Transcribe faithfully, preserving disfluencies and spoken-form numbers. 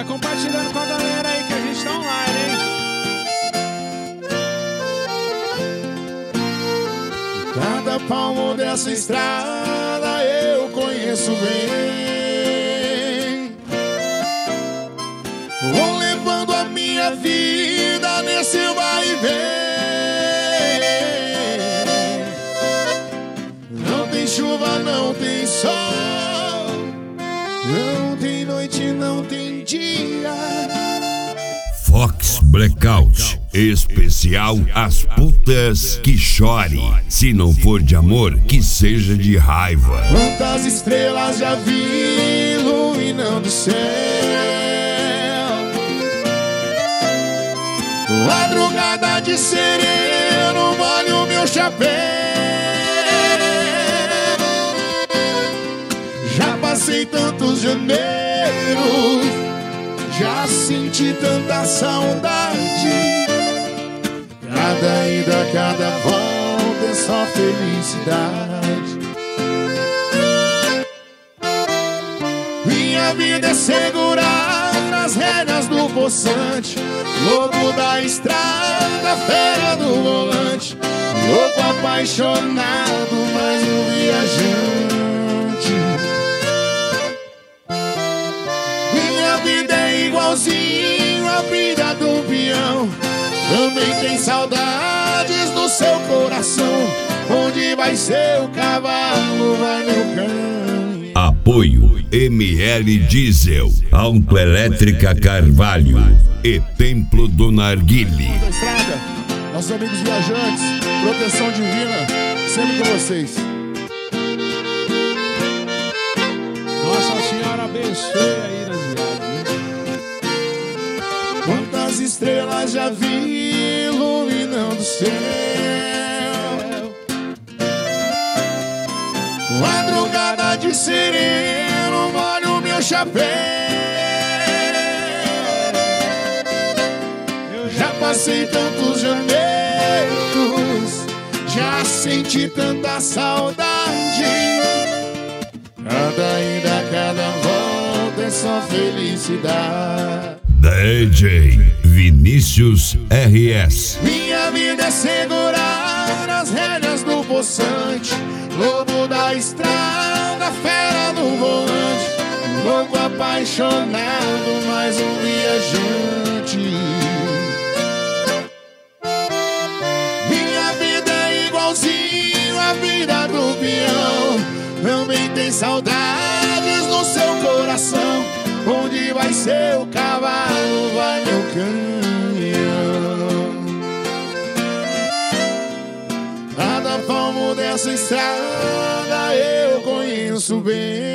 Vai compartilhando com a galera aí que a gente tá online, hein? Cada palmo dessa estrada eu conheço bem. Vou levando a minha vida nesse vai e vem. Não tem chuva, não tem sol, não tem noite, não tem dia. Fox Blackout, especial As Putas que Chore. Se não for de amor, que seja de raiva. Quantas estrelas já vi iluminando o céu, madrugada de sereno molha o meu chapéu. Já passei tantos janeiros, já senti tanta saudade. Cada ida, cada volta é só felicidade. Minha vida é segurar nas rédeas do poçante, louco da estrada, fera do volante, louco apaixonado, mais um viajante. Minha vida é igualzinho a vida do peão, também tem saudades no seu coração. Onde vai seu cavalo, vai meu cão. Apoio M L Diesel, Autoelétrica Carvalho e Templo do Narguile. Estrada, nossos amigos viajantes, proteção divina, sempre com vocês. Nossa Senhora abençoe aí nas viagens. Quantas estrelas já vi iluminando o céu, madrugada de sereno molha o meu chapéu. Eu já passei tantos janeiros, já senti tanta saudade. Cada ida, cada volta é só felicidade. D J Vinícius R S. Minha vida é segurar nas rédeas do poçante, lobo da estrada, fera no volante, louco apaixonado, mais um viajante. Minha vida é igualzinho a vida do peão, também tem saudades no seu coração. Onde vai seu cavalo, vai meu canhão. Cada palmo dessa estrada eu conheço bem.